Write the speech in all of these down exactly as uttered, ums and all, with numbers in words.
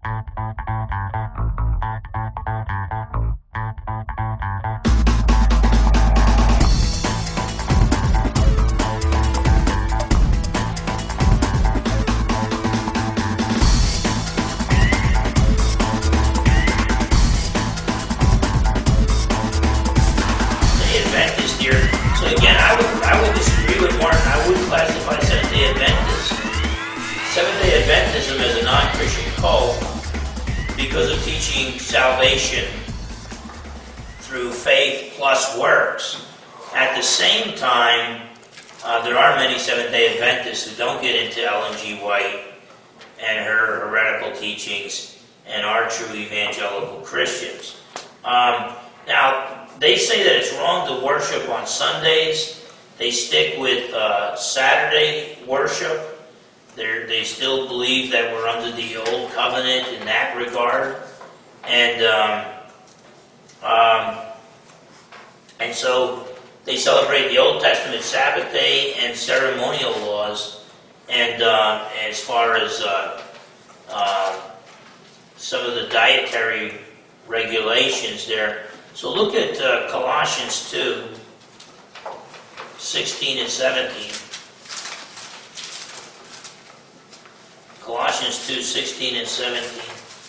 Adventism as a non-Christian cult because of teaching salvation through faith plus works. At the same time, uh, there are many Seventh-day Adventists who don't get into Ellen G. White and her heretical teachings and are true evangelical Christians. Um, now, they say that it's wrong to worship on Sundays. They stick with uh, Saturday worship. They're, they still believe that we're under the old covenant in that regard. And um, um, and so they celebrate the Old Testament Sabbath day and ceremonial laws. And uh, as far as uh, uh, some of the dietary regulations there. So look at uh, Colossians two, sixteen and seventeen. Colossians two, sixteen and seventeen.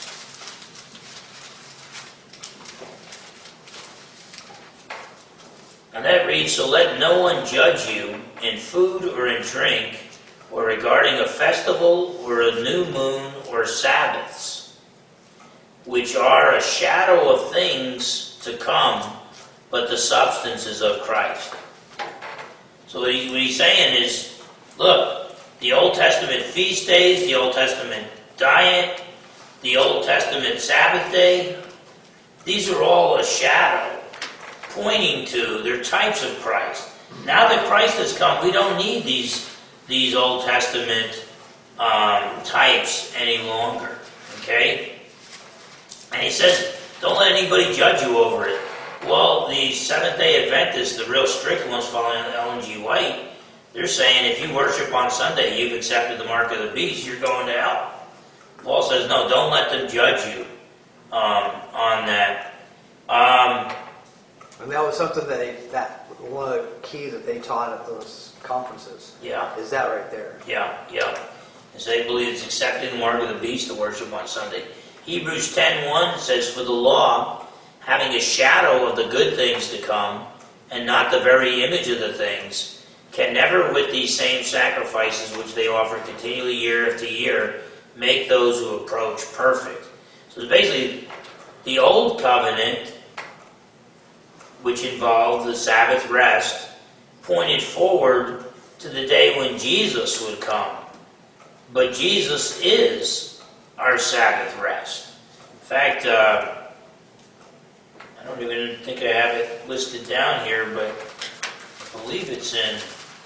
And that reads, "So let no one judge you in food or in drink, or regarding a festival or a new moon or Sabbaths, which are a shadow of things to come, but the substance is of Christ." So what, he, what he's saying is, look, the Old Testament feast days, the Old Testament diet, the Old Testament Sabbath day, these are all a shadow pointing to, they're types of Christ. Now that Christ has come, we don't need these, these Old Testament um, types any longer. Okay? And he says, don't let anybody judge you over it. Well, the Seventh-day Adventists, the real strict ones following Ellen G. White, they're saying if you worship on Sunday, you've accepted the mark of the beast, you're going to hell. Paul says, no, don't let them judge you um, on that. Um, and that was something that they, that one of the keys that they taught at those conferences. Yeah. Is that right there? Yeah, yeah. And so they believe it's accepting the mark of the beast to worship on Sunday. Hebrews ten one says, "For the law, having a shadow of the good things to come, and not the very image of the things, can never with these same sacrifices which they offer continually year after year, make those who approach perfect." So it's basically the old covenant, which involved the Sabbath rest, pointed forward to the day when Jesus would come. But Jesus is our Sabbath rest. In fact, uh, I don't even think I have it listed down here, but I believe it's in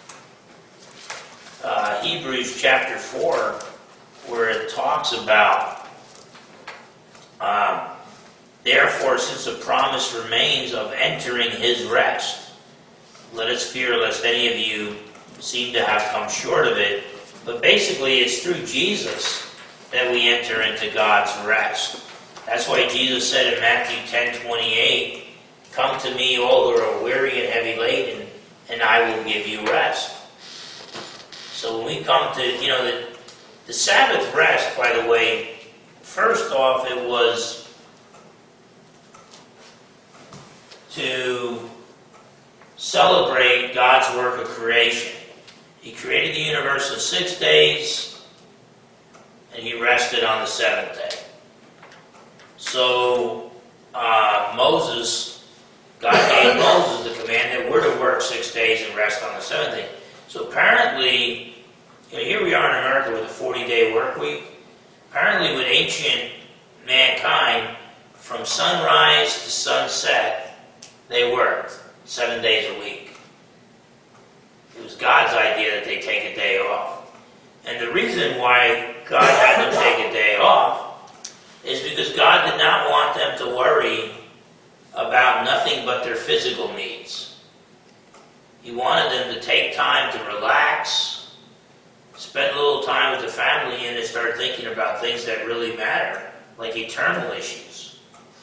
Uh, Hebrews chapter four, where it talks about, um, therefore, since the promise remains of entering his rest, let us fear lest any of you seem to have come short of it. But basically, it's through Jesus that we enter into God's rest. That's why Jesus said in Matthew ten twenty-eight, "Come to me, all who are weary and heavy laden, and I will give you rest." So when we come to, you know, the, the Sabbath rest, by the way, first off, it was to celebrate God's work of creation. He created the universe in six days, and he rested on the seventh day. So uh, Moses, God gave Moses the command that we're to work six days and rest on the seventh day. So apparently, you know, here we are in America with a forty-day work week. Apparently with ancient mankind, from sunrise to sunset, they worked seven days a week. It was God's idea that they take a day off. And the reason why God had them take a day off is because God did not want them to worry about nothing but their physical needs. He wanted them to take time to relax, spend a little time with the family, and to start thinking about things that really matter. like eternal issues.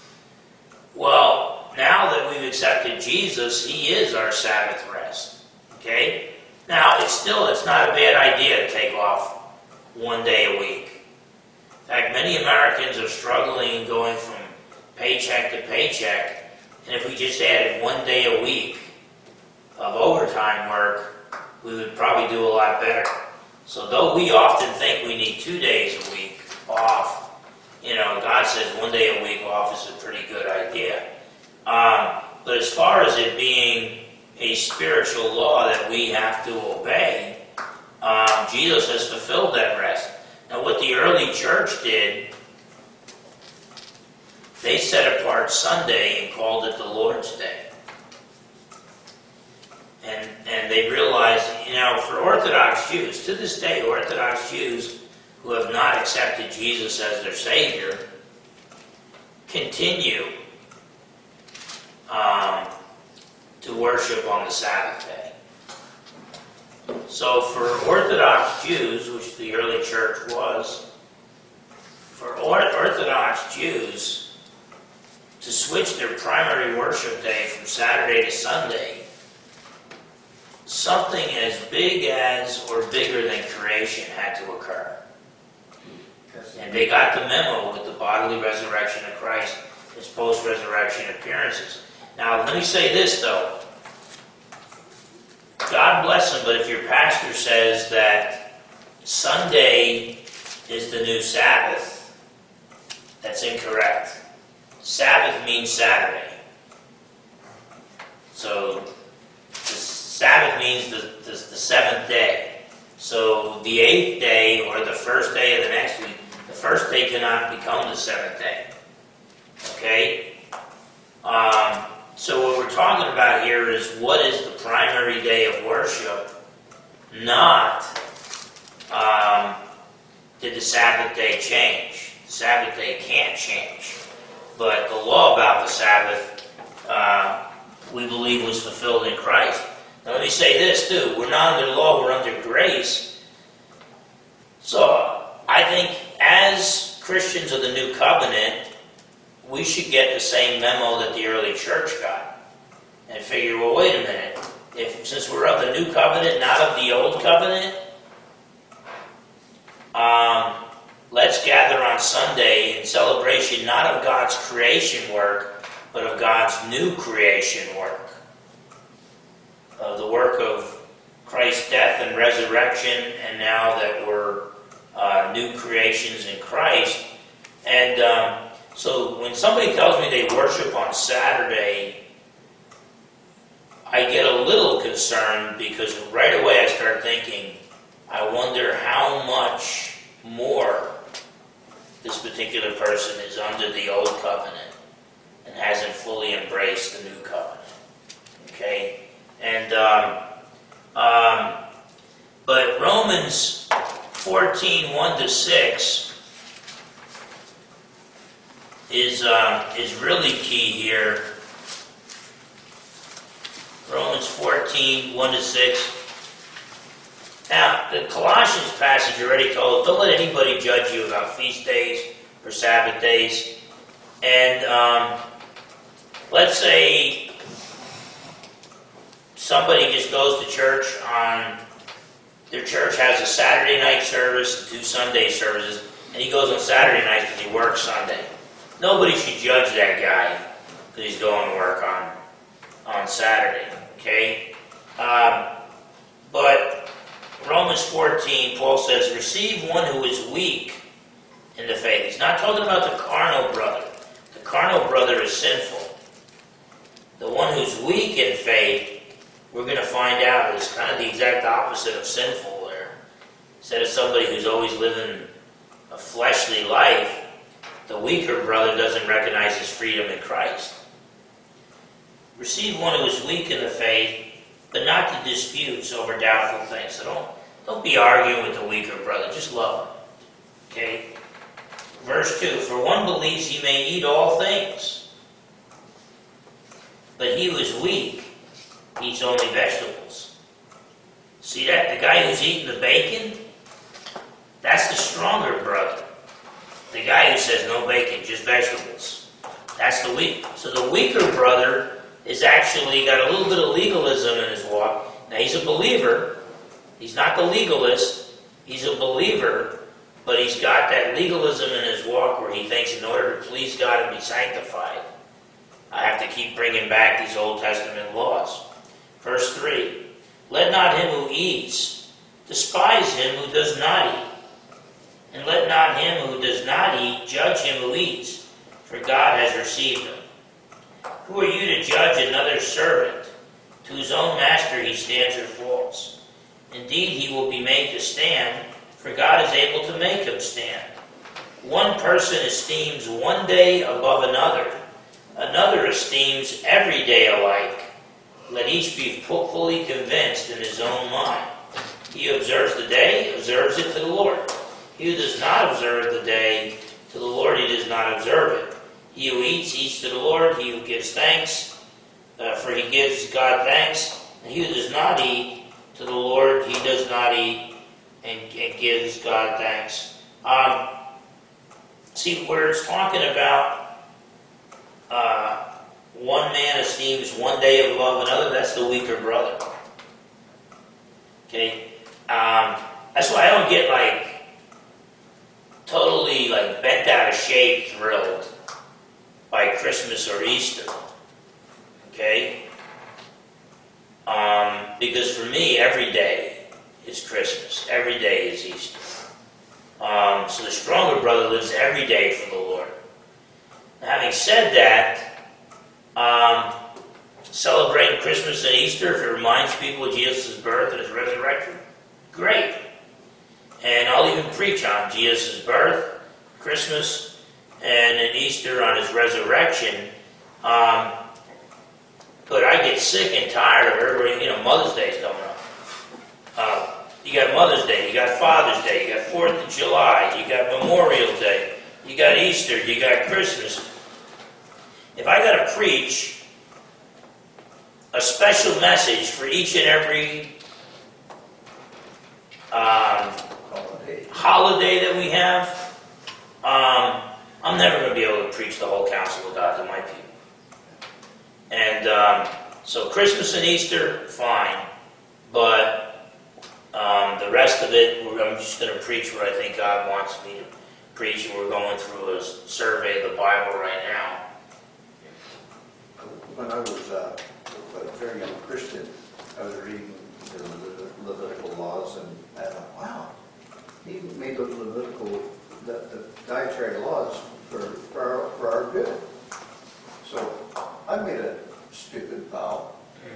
Well, now that we've accepted Jesus, He is our Sabbath rest. Okay? Now, it's still, it's not a bad idea to take off one day a week. In fact, many Americans are struggling going from paycheck to paycheck, and if we just added one day a week of overtime work, we would probably do a lot better. So though we often think we need two days a week off, you know, God says one day a week off is a pretty good idea. Um, but as far as it being a spiritual law that we have to obey, um, Jesus has fulfilled that rest. Now what the early church did, they set apart Sunday and called it the Lord's Day. And and they realized, you know, for Orthodox Jews, to this day, Orthodox Jews who have not accepted Jesus as their Savior continue um, to worship on the Sabbath day. So for Orthodox Jews, which the early church was, for Orthodox Jews to switch their primary worship day from Saturday to Sunday, something as big as or bigger than creation had to occur. And they got the memo with the bodily resurrection of Christ, His post-resurrection appearances. Now, let me say this, though. God bless him, but if your pastor says that Sunday is the new Sabbath, that's incorrect. Sabbath means Saturday. So, the Sabbath means the, the, the seventh day. So, the eighth day or the first day of the next week, the first day cannot become the seventh day. Okay? Um, so what we're talking about here is what is the primary day of worship, not um, did the Sabbath day change. The Sabbath day can't change. But the law about the Sabbath, uh, we believe, was fulfilled in Christ. Now let me say this too. We're not under law, we're under grace. So I think as Christians of the New Covenant, we should get the same memo that the early church got. And figure, well, wait a minute. If since we're of the New Covenant, not of the Old Covenant, um, let's gather on Sunday in celebration not of God's creation work, but of God's new creation work. Of the work of Christ's death and resurrection, and now that we're uh, new creations in Christ. And um, so when somebody tells me they worship on Saturday, I get a little concerned because right away I start thinking, I wonder how much more this particular person is under the Old Covenant and hasn't fully embraced the New Covenant. Okay? And, um, um, but Romans fourteen, one to six is, um, is really key here. Romans fourteen, one to six. Now, the Colossians passage already told, don't let anybody judge you about feast days or Sabbath days. And um, let's say somebody just goes to church on, their church has a Saturday night service and two Sunday services, and he goes on Saturday night because he works Sunday. Nobody should judge that guy because he's going to work on, on Saturday, okay? Um, but Romans fourteen, Paul says, receive one who is weak in the faith. He's not talking about the carnal brother. The carnal brother is sinful. The one who's weak in faith, we're going to find out, is kind of the exact opposite of sinful there. Instead of somebody who's always living a fleshly life, the weaker brother doesn't recognize his freedom in Christ. Receive one who is weak in the faith, but not to disputes over doubtful things. So don't, don't be arguing with the weaker brother. Just love him. Okay? Verse two, for one believes he may eat all things, but he who is weak eats only vegetables. See that? The guy who's eating the bacon, that's the stronger brother. The the guy who says no bacon, just vegetables. That's the weak. So the weaker brother is actually got a little bit of legalism in his walk. Now he's a believer. He's not the legalist. He's a believer, but he's got that legalism in his walk where he thinks in order to please God and be sanctified, I have to keep bringing back these Old Testament laws. Verse three, let not him who eats despise him who does not eat, and let not him who does not eat judge him who eats, for God has received him. Who are you to judge another servant? To his own master he stands or falls. Indeed, he will be made to stand, for God is able to make him stand. One person esteems one day above another. Another esteems every day alike. Let each be fully convinced in his own mind. He who observes the day, observes it to the Lord. He who does not observe the day, to the Lord he does not observe it. He who eats, eats to the Lord. He who gives thanks, uh, for he gives God thanks. And he who does not eat, to the Lord he does not eat, and, and gives God thanks. Um, see, where it's talking about uh, one man esteems one day above another, that's the weaker brother. Okay? Um, that's why I don't get like totally like bent out of shape thrilled by Christmas or Easter. Okay? Um, because for me, every day is Christmas. Every day is Easter. Um, so the stronger brother lives every day for the Lord. Now, having said that, um, celebrating Christmas and Easter, if it reminds people of Jesus' birth and his resurrection, great. And I'll even preach on Jesus' birth, Christmas, and then Easter on his resurrection. Um, but I get sick and tired of everybody, you know, Mother's Day's coming up. Uh, you got Mother's Day, you got Father's Day, you got fourth of July, you got Memorial Day, you got Easter, you got Christmas. If I got to preach a special message for each and every um, holiday. holiday that we have, um, I'm never going to be able to preach the whole counsel of God to my people. And um, so Christmas and Easter, fine. But um, the rest of it, we're, I'm just going to preach what I think God wants me to preach. And we're going through a survey of the Bible right now. When I was uh, a very young Christian, I was reading the Le- Levitical laws, and I thought, wow, he made those Levitical, the, the dietary laws for, for, our, for our good. So I made a stupid vow,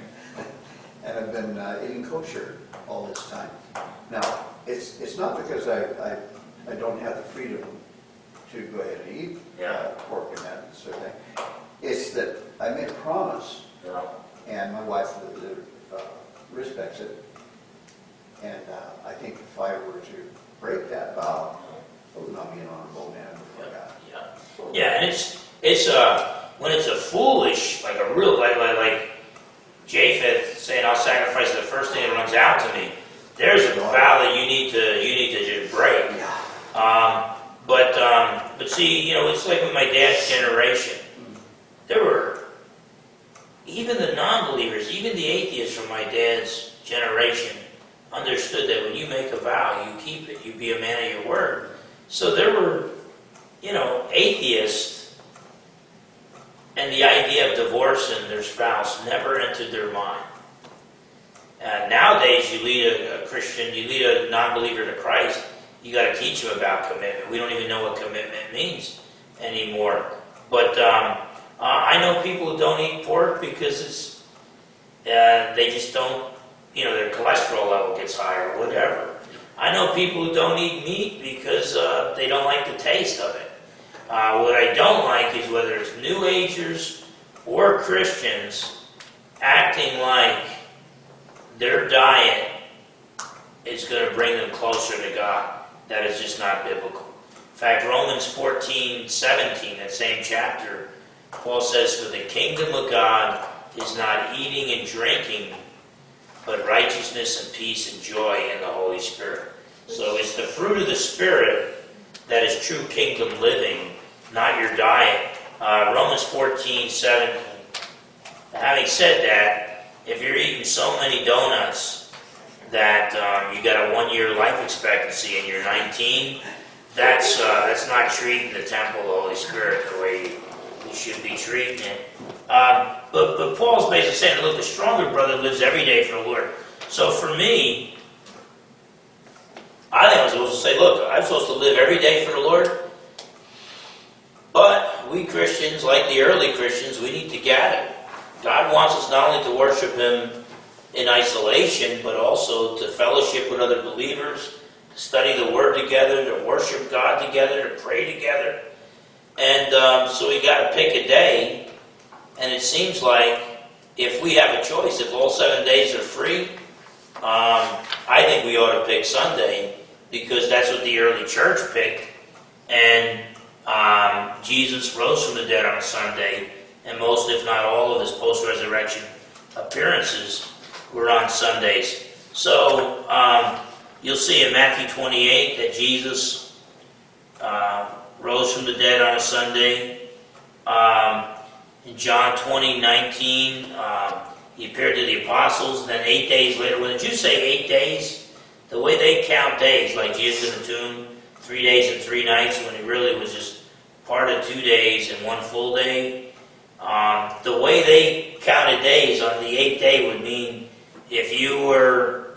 and I've been uh, eating kosher all this time. Now, it's it's not because I, I, I don't have the freedom to go ahead and eat Yeah. uh, pork and that sort of thing. It's that I made a promise, Yeah. and my wife uh, respects it. And uh, I think if I were to break that vow, I would not be an honorable man before God. Yeah, yeah, and it's it's uh when it's a foolish, like a real, like like, like Japheth saying, "I'll sacrifice the first thing that runs out to me." There's a vow that you need to you need to just break. Um, but um, but see, you know, it's like with my dad's generation. There were even the non-believers, even the atheists from my dad's generation, understood that when you make a vow, you keep it. You be a man of your word. So there were, you know, atheists, and the idea of divorcing their spouse never entered their mind. And nowadays, you lead a, a Christian, you lead a non-believer to Christ, you got to teach them about commitment. We don't even know what commitment means anymore. But um, uh, I know people who don't eat pork because it's uh, they just don't, you know, their cholesterol level gets higher or whatever. I know people who don't eat meat because uh, they don't like the taste of it. Uh, what I don't like is whether it's New Agers or Christians acting like their diet is going to bring them closer to God. That is just not biblical. In fact, Romans fourteen seventeen, that same chapter, Paul says, "For the kingdom of God is not eating and drinking, but righteousness and peace and joy in the Holy Spirit." So it's the fruit of the Spirit that is true kingdom living, not your diet. Uh, Romans fourteen seventeen. Having said that, if you're eating so many donuts that um, you got a one-year life expectancy and you're nineteen, that's uh, that's not treating the temple of the Holy Spirit the way you, you should be treating it. Um, but, but Paul's basically saying, look, the stronger brother lives every day for the Lord. So for me, I think I'm supposed to say, look, I'm supposed to live every day for the Lord. But we Christians, like the early Christians, we need to gather. God wants us not only to worship Him in isolation, but also to fellowship with other believers, to study the Word together, to worship God together, to pray together. And um, so we got to pick a day. And it seems like if we have a choice, if all seven days are free, um, I think we ought to pick Sunday, because that's what the early church picked. And um, Jesus rose from the dead on a Sunday, and most, if not all, of His post-resurrection appearances were on Sundays. So um, you'll see in Matthew twenty-eight that Jesus uh, rose from the dead on a Sunday. Um, in John twenty nineteen, um, He appeared to the apostles. Then eight days later, when the Jews say eight days, the way they count days, like Jesus in the tomb, three days and three nights, when it really was just part of two days and one full day. Um, the way they counted days on the eighth day would mean if you were,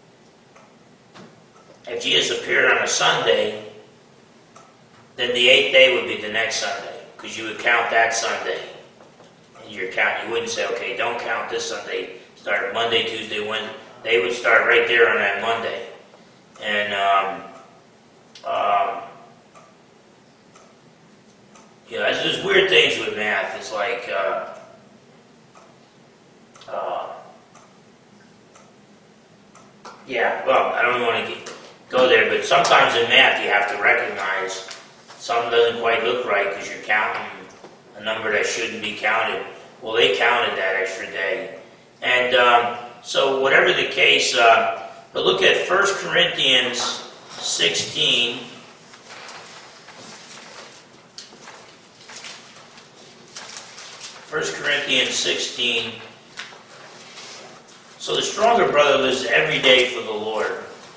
if Jesus appeared on a Sunday, then the eighth day would be the next Sunday, because you would count that Sunday. And your count, you wouldn't say, okay, don't count this Sunday, start Monday, Tuesday, Wednesday. They would start right there on that Monday. And um, um, you know, there's, there's weird things with math. It's like, uh, uh, yeah, well, I don't want to get, go there, but sometimes in math you have to recognize something doesn't quite look right because you're counting a number that shouldn't be counted. Well, they counted that extra day. And um, so whatever the case, uh, but look at First Corinthians sixteen. First Corinthians sixteen. So the stronger brother lives every day for the Lord.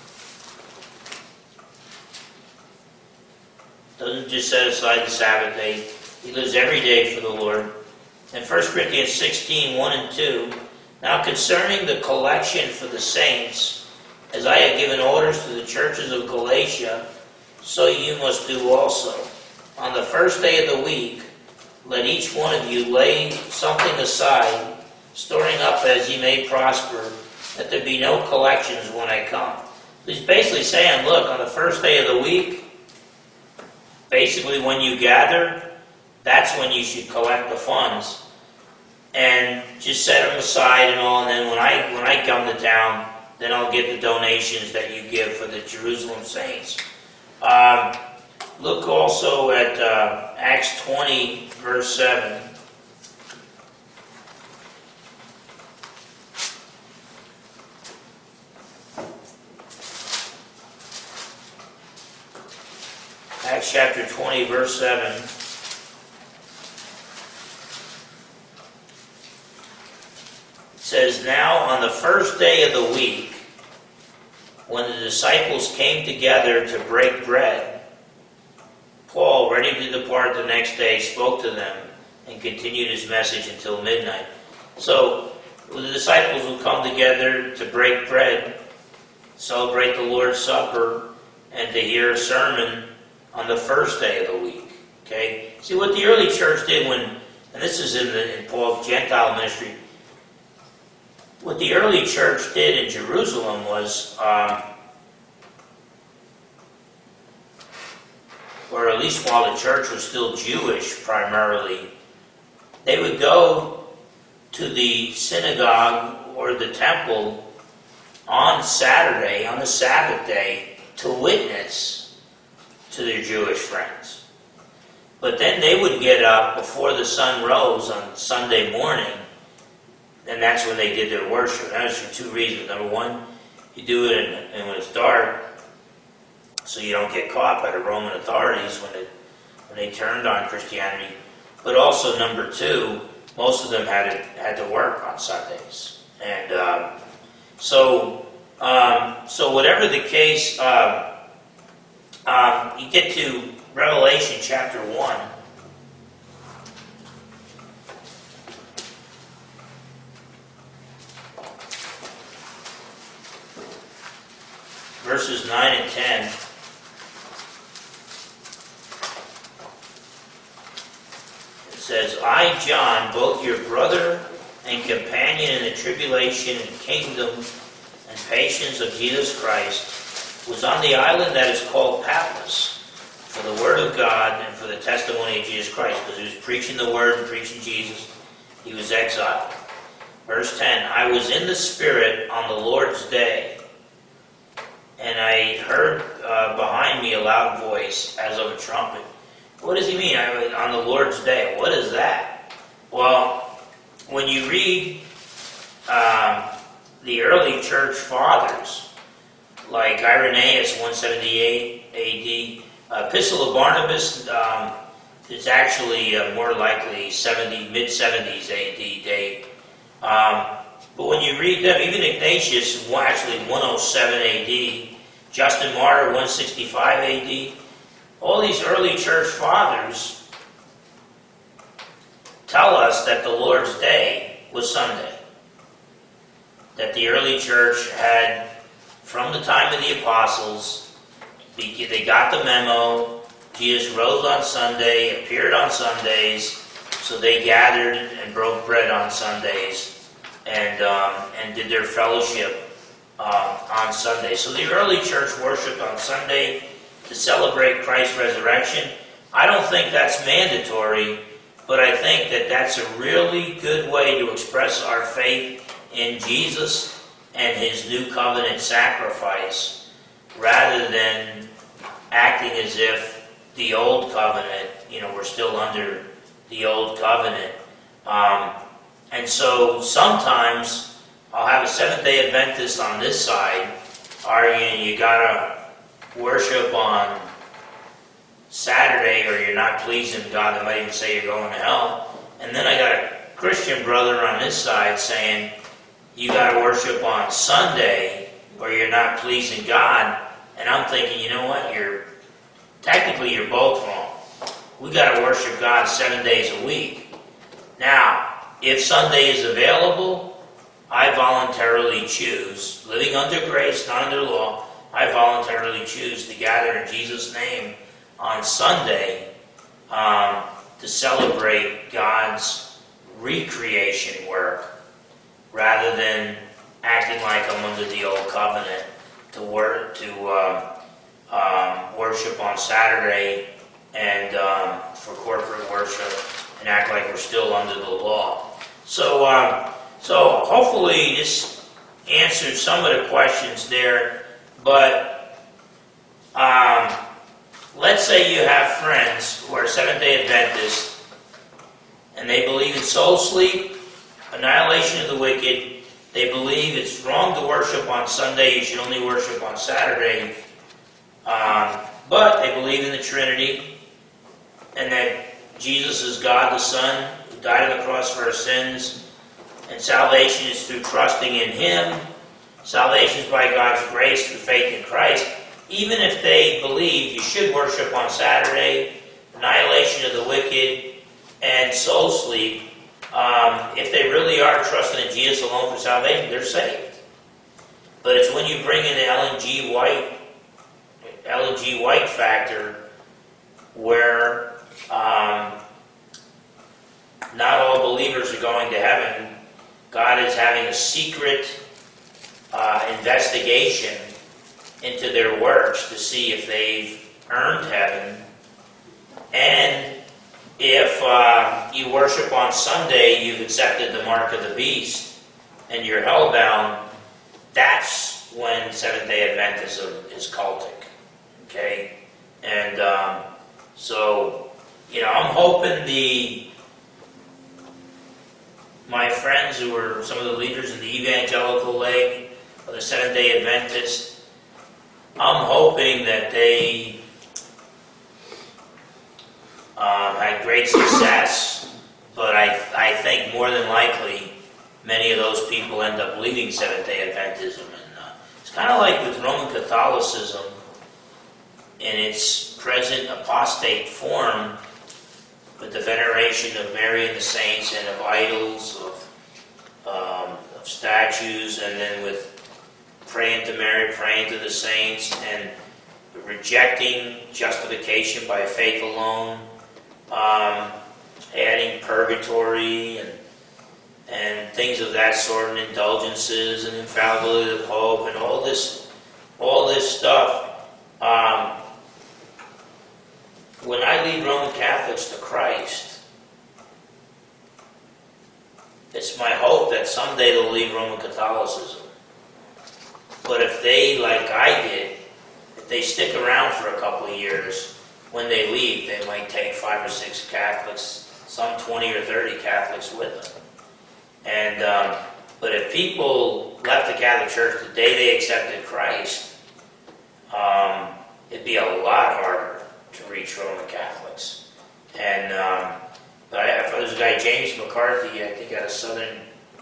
Doesn't just set aside the Sabbath day. He lives every day for the Lord. In First Corinthians sixteen, one and two, now concerning the collection for the saints, as I have given orders to the churches of Galatia, so you must do also. On the first day of the week, let each one of you lay something aside, storing up as ye may prosper, that there be no collections when I come. He's basically saying, look, on the first day of the week, basically when you gather, that's when you should collect the funds. And just set them aside and all, and then when I when I come to town, then I'll get the donations that you give for the Jerusalem saints. Um, look also at uh, Acts twenty, verse seven. Acts chapter twenty, verse seven. Says, now on the first day of the week, when the disciples came together to break bread, Paul, ready to depart the next day, spoke to them and continued his message until midnight. So the disciples will come together to break bread, celebrate the Lord's Supper, and to hear a sermon on the first day of the week. Okay? See what the early church did when, and this is in, the, in Paul's Gentile ministry. What the early church did in Jerusalem was, um, or at least while the church was still Jewish primarily, they would go to the synagogue or the temple on Saturday, on the Sabbath day, to witness to their Jewish friends. But then they would get up before the sun rose on Sunday morning, and that's when they did their worship. That was for two reasons. Number one, you do it in, and when it's dark, so you don't get caught by the Roman authorities when it when they turned on Christianity. But also, number two, most of them had to, had to work on Sundays. And um, so, um, so whatever the case, um, um, you get to Revelation chapter one. Verses nine and ten. It says, I, John, both your brother and companion in the tribulation and kingdom and patience of Jesus Christ, was on the island that is called Patmos for the word of God and for the testimony of Jesus Christ, because he was preaching the word and preaching Jesus. He was exiled. Verse ten, I was in the Spirit on the Lord's day, and I heard uh, behind me a loud voice as of a trumpet. What does he mean? I was on the Lord's day. What is that? Well, when you read um, the early church fathers, like Irenaeus, one seventy-eight A D, uh, Epistle of Barnabas, um, it's actually uh, more likely seventy, mid seventies A D date. Um, but when you read them, even Ignatius, well, actually one oh seven A D, Justin Martyr, one sixty-five A D, all these early church fathers tell us that the Lord's Day was Sunday. That the early church had, from the time of the apostles, they got the memo, Jesus rose on Sunday, appeared on Sundays, so they gathered and broke bread on Sundays and um, and did their fellowship uh, on Sunday. So the early church worshipped on Sunday to celebrate Christ's resurrection. I don't think that's mandatory, but I think that that's a really good way to express our faith in Jesus and his new covenant sacrifice, rather than acting as if the old covenant, you know, we're still under the old covenant. Um, and so sometimes I'll have a Seventh-day Adventist on this side arguing you gotta worship on Saturday or you're not pleasing God. They might even say you're going to hell. And then I got a Christian brother on this side saying you got to worship on Sunday or you're not pleasing God. And I'm thinking, you know what? You're technically you're both wrong. We got to worship God seven days a week. Now, if Sunday is available, I voluntarily choose, living under grace, not under law, I voluntarily choose to gather in Jesus' name on Sunday um, to celebrate God's recreation work, rather than acting like I'm under the old covenant to work to uh, um, worship on Saturday and um, for corporate worship and act like we're still under the law. So, um, so hopefully this answered some of the questions there. But um, let's say you have friends who are Seventh-day Adventists and they believe in soul sleep, annihilation of the wicked. They believe it's wrong to worship on Sunday. You should only worship on Saturday. Um, but they believe in the Trinity and that Jesus is God the Son who died on the cross for our sins. And salvation is through trusting in Him. Salvation is by God's grace through faith in Christ. Even if they believe you should worship on Saturday, annihilation of the wicked, and soul sleep, um, if they really are trusting in Jesus alone for salvation, they're saved. But it's when you bring in the Ellen G. White, Ellen G. White factor, where um, not all believers are going to heaven. God is having a secret Uh, investigation into their works to see if they've earned heaven. And if uh, you worship on Sunday, you've accepted the mark of the beast, and you're hellbound, that's when Seventh-day Adventism is cultic. Okay? And um, so, you know, I'm hoping the my friends who are some of the leaders in the Evangelical Leg, of the Seventh-day Adventist, I'm hoping that they um, had great success, but I, I think more than likely many of those people end up leaving Seventh-day Adventism. And uh, it's kind of like with Roman Catholicism in its present apostate form, with the veneration of Mary and the saints and of idols, of, um, of statues, and then with praying to Mary, praying to the saints, and rejecting justification by faith alone, um, adding purgatory and and things of that sort, and indulgences and infallibility of the Pope, and all this, all this stuff. Um, when I lead Roman Catholics to Christ, it's my hope that someday they'll leave Roman Catholicism. But if they, like I did, if they stick around for a couple of years, when they leave, they might take five or six Catholics, some twenty or thirty Catholics with them. And um, but if people left the Catholic Church the day they accepted Christ, um, it'd be a lot harder to reach Roman Catholics. And um, but I, there's a guy, James McCarthy, I think out of Southern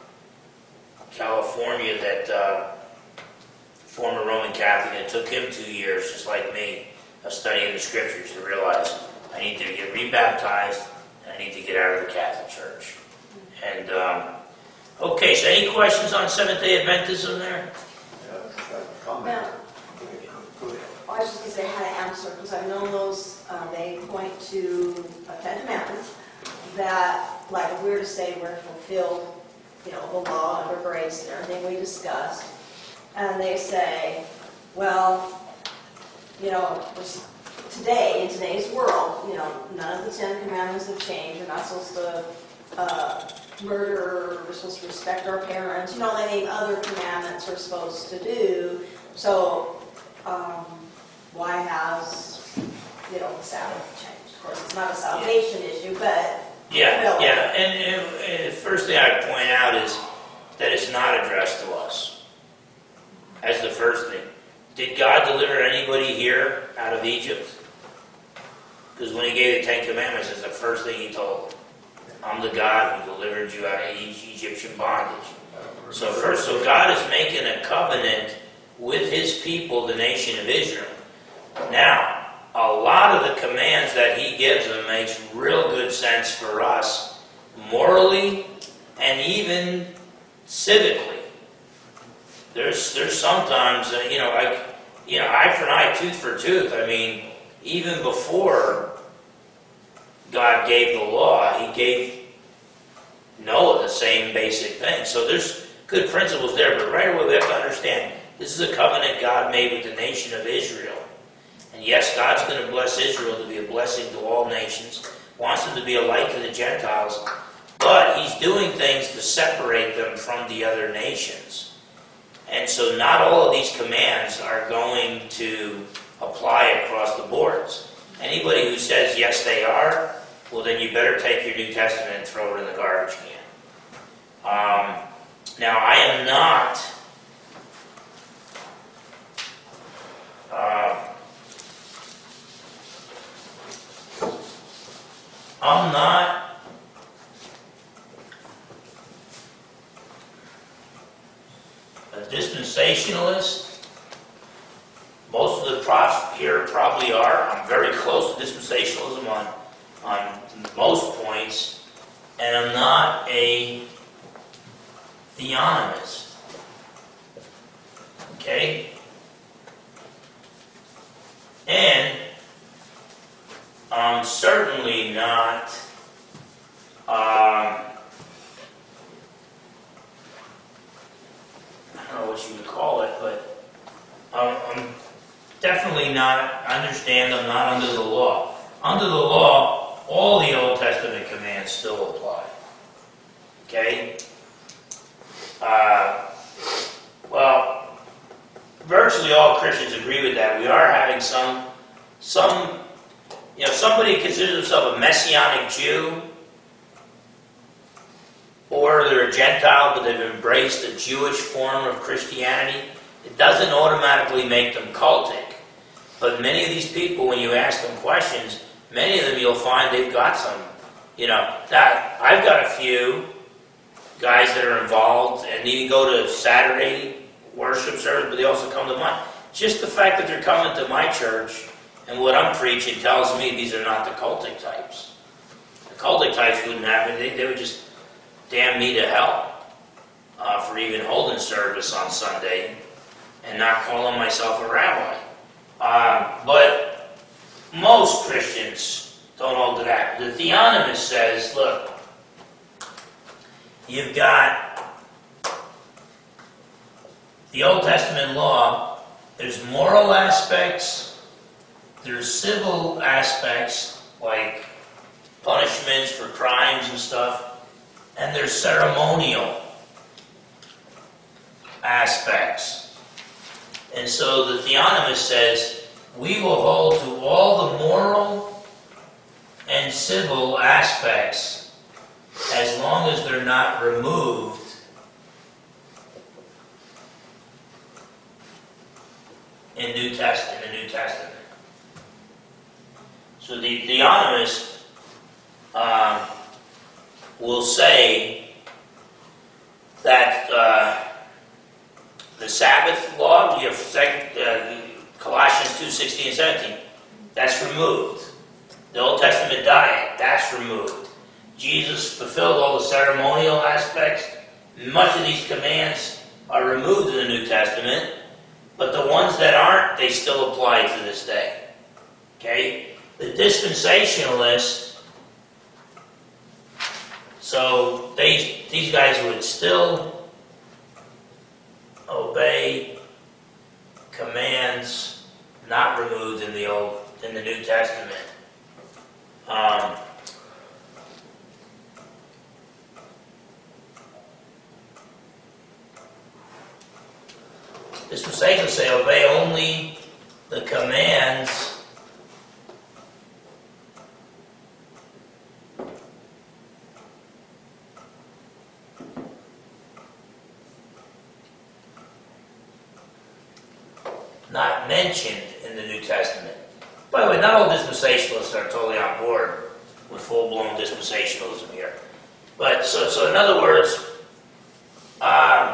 California, that. Uh, former Roman Catholic, and it took him two years, just like me, of studying the Scriptures to realize I need to get rebaptized and I need to get out of the Catholic Church. And, um, okay, so any questions on Seventh-day Adventism there? Yeah, comment. Now, Go ahead. I was just going to say how to answer, because I've known those, uh, they point to a Ten Commandments that, like, if we were to say we're fulfilled, you know, the law under grace and everything we discussed, and they say, well, you know, today, in today's world, you know, none of the Ten Commandments have changed. We're not supposed to uh, murder, we're supposed to respect our parents. You know, they name other commandments we're supposed to do. So, um, why has, you know, the Sabbath changed? Of course, it's not a salvation issue, but... Yeah, really. yeah, and, and, and the first thing I'd point out is that it's not addressed to us. As the first thing. Did God deliver anybody here out of Egypt? Because when he gave the Ten Commandments, it's the first thing he told them. I'm the God who delivered you out of Egyptian bondage. So first, so God is making a covenant with his people, the nation of Israel. Now, a lot of the commands that he gives them makes real good sense for us, morally and even civically. There's there's sometimes, uh, you know, like, you know, eye for an eye, tooth for tooth. I mean, even before God gave the law, he gave Noah the same basic thing. So there's good principles there, but right away we have to understand, this is a covenant God made with the nation of Israel. And yes, God's going to bless Israel to be a blessing to all nations, wants them to be a light to the Gentiles, but he's doing things to separate them from the other nations. And so not all of these commands are going to apply across the boards. Anybody who says yes they are, well then you better take your New Testament and throw it in the garbage can. Um, now I am not uh, I'm not a dispensationalist. Most of the profs here probably are. I'm very close to dispensationalism on, on most points. And I'm not a theonomist. Okay? And I'm certainly not um, I don't know what you would call it, but um, I'm definitely not, understand I'm not under the law. Under the law, all the Old Testament commands still apply. Okay? Uh, well, virtually all Christians agree with that. We are having some, some, you know, somebody considers himself a Messianic Jew, or they're a Gentile, but they've embraced a Jewish form of Christianity. It doesn't automatically make them cultic. But many of these people, when you ask them questions, many of them you'll find they've got some, you know, that I've got a few guys that are involved and even go to Saturday worship service, but they also come to mine. Just the fact that they're coming to my church and what I'm preaching tells me these are not the cultic types. The cultic types wouldn't happen. They, they would just damn me to hell uh, for even holding service on Sunday and not calling myself a rabbi. Uh, but most Christians don't hold to that. The Theonomist says, look, you've got the Old Testament law, there's moral aspects, there's civil aspects, like punishments for crimes and stuff, and there's ceremonial aspects. And so the Theonomist says, we will hold to all the moral and civil aspects as long as they're not removed in New Test in the New Testament. So the Theonomist um, will say that uh, the Sabbath law, you have second, uh, Colossians two, sixteen and seventeen, that's removed. The Old Testament diet, that's removed. Jesus fulfilled all the ceremonial aspects. Much of these commands are removed in the New Testament, but the ones that aren't, they still apply to this day. Okay? The dispensationalists, so they, these guys would still obey commands not removed in the Old, in the New Testament. Um, this was safe to say, obey only the commands not mentioned in the New Testament. By the way, not all dispensationalists are totally on board with full-blown dispensationalism here. But, so, so in other words, um,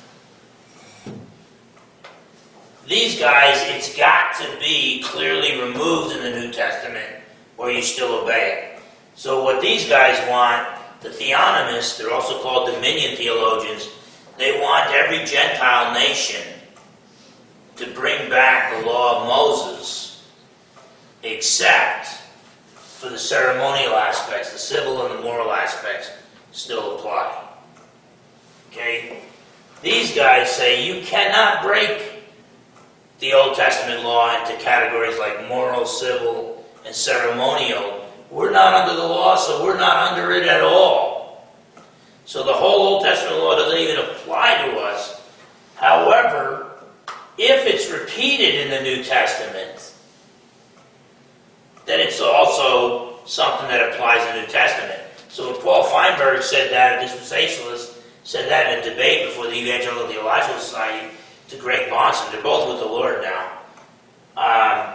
these guys, it's got to be clearly removed in the New Testament or you still obey it. So what these guys want, the Theonomists, they're also called Dominion theologians, they want every Gentile nation to bring back the law of Moses, except for the ceremonial aspects, the civil and the moral aspects still apply. Okay? These guys say you cannot break the Old Testament law into categories like moral, civil, and ceremonial. We're not under the law, so we're not under it at all. So the whole Old Testament law doesn't even apply to us. However, if it's repeated in the New Testament, then it's also something that applies in the New Testament. So when Paul Feinberg said that, a dispensationalist said that in a debate before the Evangelical Theological Society to Greg Bonson, they're both with the Lord now. Um,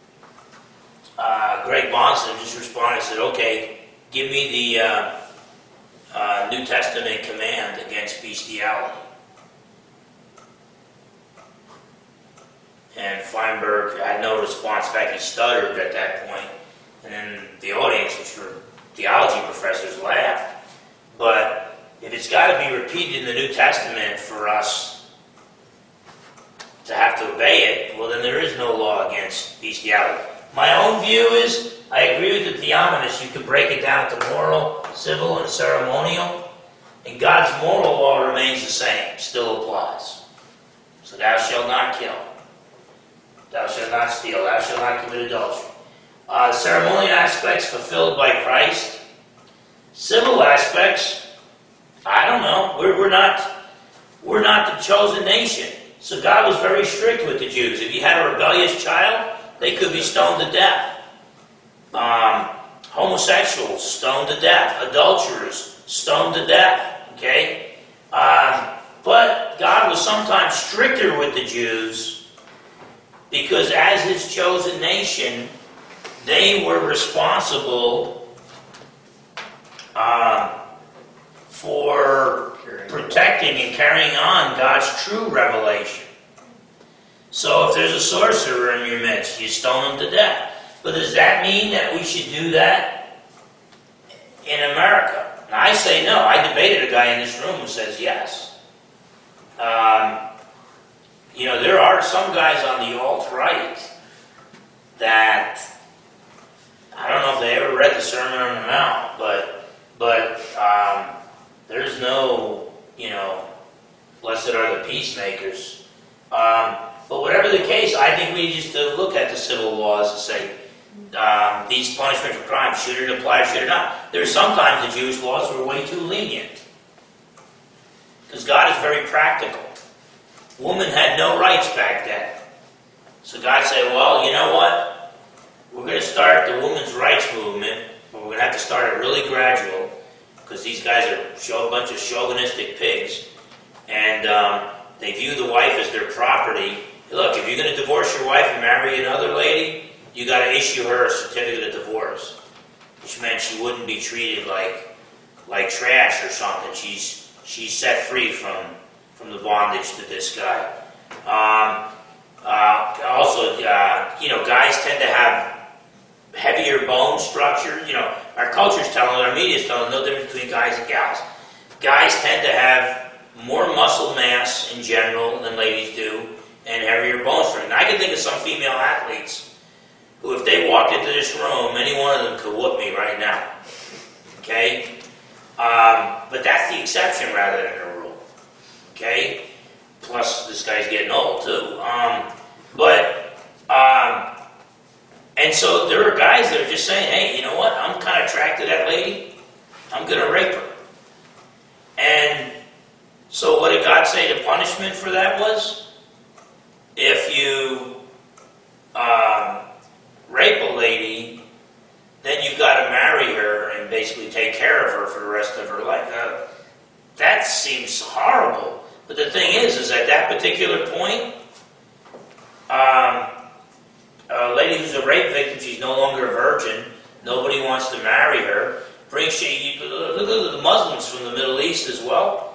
uh, Greg Bonson just responded and said, okay, give me the uh, uh, New Testament command against bestiality. And Feinberg had no response. In fact, he stuttered at that point. And then the audience, which were theology professors, laughed. But if it's got to be repeated in the New Testament for us to have to obey it, well, then there is no law against bestiality. My own view is, I agree with the Theonomists, you could break it down to moral, civil, and ceremonial. And God's moral law remains the same, still applies. So thou shalt not kill. Thou shalt not steal. Thou shalt not commit adultery. Uh, ceremonial aspects fulfilled by Christ. Civil aspects, I don't know. We're, we're not we're not the chosen nation. So God was very strict with the Jews. If you had a rebellious child, they could be stoned to death. Um, homosexuals, stoned to death. Adulterers, stoned to death. Okay? Um, but God was sometimes stricter with the Jews because as his chosen nation, they were responsible uh, for protecting and carrying on God's true revelation. So if there's a sorcerer in your midst, you stone him to death. But does that mean that we should do that in America? Now, I say no. I debated a guy in this room who says yes. Um, you know, there are some guys on the alt-right that, I don't know if they ever read the Sermon on the Mount, but, but um, there's no, you know, blessed are the peacemakers. Um, but whatever the case, I think we just uh, look at the civil laws and say, um, these punishments for crime, should it apply or should it not? There's sometimes the Jewish laws were way too lenient. Because God is very practical. Woman had no rights back then. So God said, well, you know what? We're going to start the women's rights movement, but we're going to have to start it really gradual, because these guys are show, a bunch of chauvinistic pigs, and um, they view the wife as their property. Look, if you're going to divorce your wife and marry another lady, you got to issue her a certificate of divorce, which meant she wouldn't be treated like like trash or something. She's she's set free from from the bondage to this guy. Um, uh, also, uh, you know, guys tend to have heavier bone structure. You know, our culture's telling, our media's telling, no difference between guys and gals. Guys tend to have more muscle mass in general than ladies do, and heavier bone strength. And I can think of some female athletes who, if they walked into this room, any one of them could whoop me right now. Okay? Um, but that's the exception rather than the rule. Okay? Plus, this guy's getting old, too. Um, but, um, and so there are guys that are just saying, hey, you know what? I'm kind of attracted to that lady. I'm going to rape her. And so what did God say the punishment for that was? If you um, rape a lady, then you've got to marry her and basically take care of her for the rest of her life. Now, that seems horrible. But the thing is, is at that particular point, um, a lady who's a rape victim, she's no longer a virgin. Nobody wants to marry her. Bring she, look at the Muslims from the Middle East as well.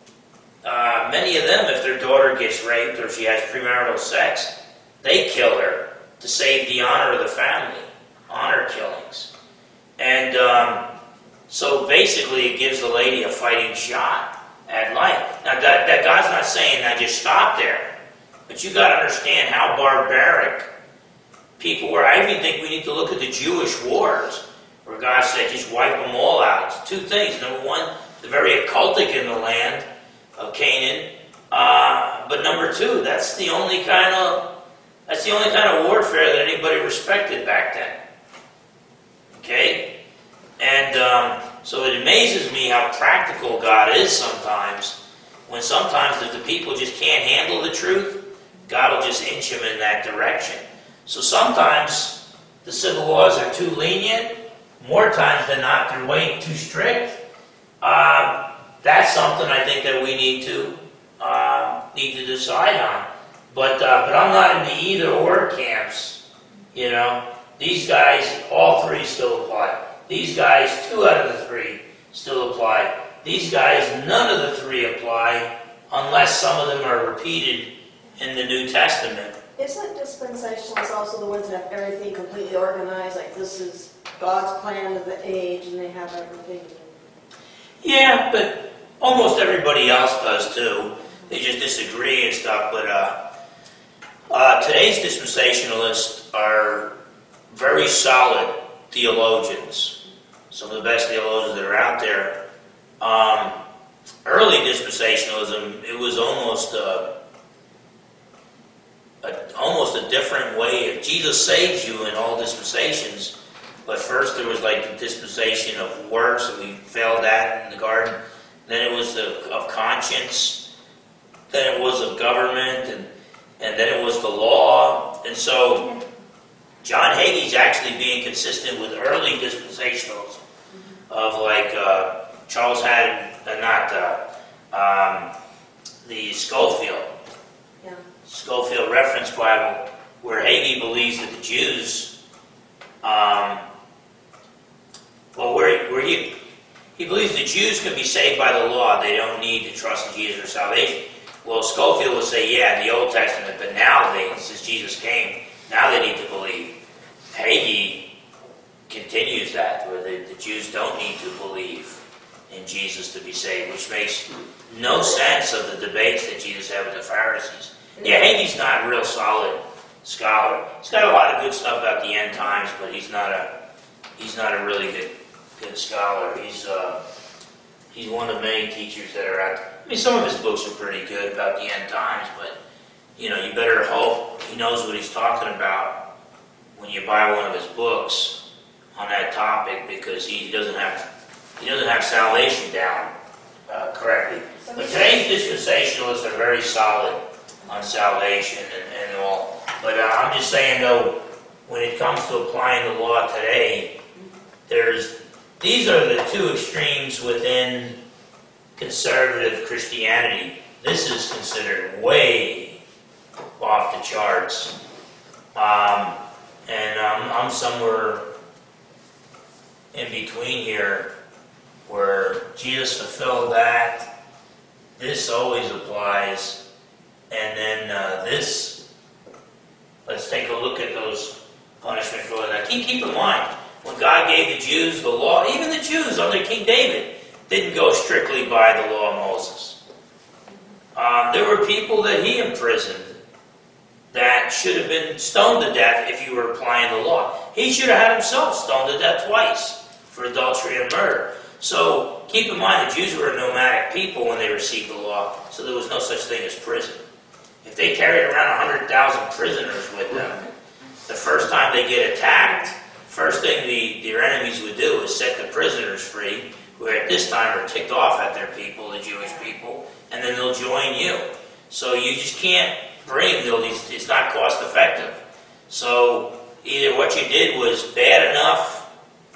Uh, many of them, if their daughter gets raped or she has premarital sex, they kill her to save the honor of the family. Honor killings. And um, so basically it gives the lady a fighting shot at life. Now that, that God's not saying that just stop there. But you got to understand how barbaric people were. I even think we need to look at the Jewish wars, where God said just wipe them all out. It's two things. Number one, they're very occultic in the land of Canaan. Uh, but number two, that's the only kind of that's the only kind of warfare that anybody respected back then. Okay? And um, so it amazes me how practical God is sometimes, when sometimes if the people just can't handle the truth, God will just inch them in that direction. So sometimes the civil laws are too lenient. More times than not, they're way too strict. Uh, that's something I think that we need to uh, need to decide on. But uh, but I'm not in the either or camps. You know, these guys, all three still apply. These guys, two out of the three still apply. These guys, none of the three apply unless some of them are repeated in the New Testament. Isn't dispensationalists also the ones that have everything completely organized? Like this is God's plan of the age, and they have everything. Yeah, but almost everybody else does too. They just disagree and stuff. But uh, uh, today's dispensationalists are very solid theologians. Some of the best theologians that are out there. Um, early dispensationalism, it was almost uh, a, almost a different way. Jesus saves you in all dispensations. But first there was like the dispensation of works, and we failed at in the garden. Then it was the, of conscience. Then it was of government, and, and then it was the law. And so John Hagee's actually being consistent with early dispensationalism of like uh, Charles Haddon, uh, not uh, um, the Schofield, Yeah. Schofield Reference Bible, where Hagee believes that the Jews, um, well, where, where he, he believes the Jews can be saved by the law. They don't need to trust in Jesus for salvation. Well, Schofield will say, yeah, in the Old Testament, but now they, since Jesus came, now they need to believe. Hagee continues that, where the, the Jews don't need to believe in Jesus to be saved, which makes no sense of the debates that Jesus had with the Pharisees. Yeah, Hagee's not a real solid scholar. He's got a lot of good stuff about the end times, but he's not a he's not a really good good scholar. He's uh, he's one of many teachers that are out. I mean, some of his books are pretty good about the end times, but you know, you better hope he knows what he's talking about when you buy one of his books on that topic, because he doesn't have he doesn't have salvation down uh, correctly. But today's dispensationalists are very solid on salvation and, and all. But uh, I'm just saying, though, when it comes to applying the law today, there's these are the two extremes within conservative Christianity. This is considered way off the charts, um, and um, I'm somewhere in between here, where Jesus fulfilled that. This always applies, and then uh, this. Let's take a look at those punishments for that. Keep keep in mind, when God gave the Jews the law, even the Jews under King David didn't go strictly by the law of Moses. Um, there were people that he imprisoned that should have been stoned to death if you were applying the law. He should have had himself stoned to death twice for adultery and murder. So keep in mind, the Jews were a nomadic people when they received the law, so there was no such thing as prison. If they carried around one hundred thousand prisoners with them, the first time they get attacked, first thing the, their enemies would do is set the prisoners free, who at this time are ticked off at their people, the Jewish people, and then they'll join you. So you just can't bring, it's not cost effective. So either what you did was bad enough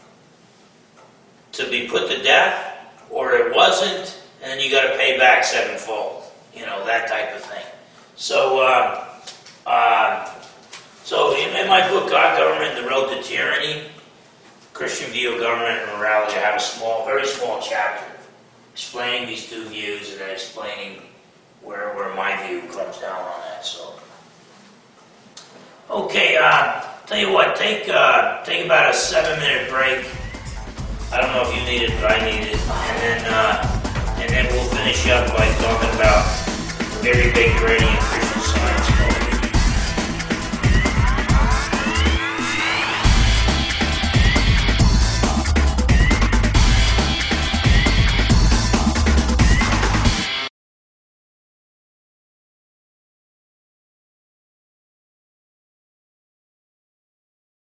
to be put to death, or it wasn't, and then you got to pay back sevenfold. You know, that type of thing. So, uh, uh, so in, in my book, God, Government, and the Road to Tyranny, Christian View of Government and Morality, I have a small, very small chapter explaining these two views and then explaining where, where my view comes down on that. So, okay, uh, tell you what, take uh, take about a seven-minute break. I don't know if you need it, but I need it, and then uh, and then we'll finish up by talking about very big gradient.